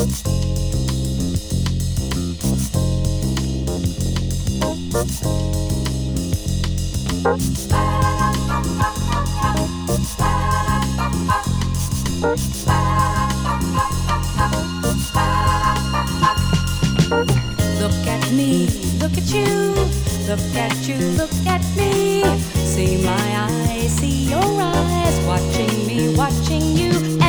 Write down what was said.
Look at me, look at you, look at you, look at me. See my eyes, see your eyes, watching me, watching you.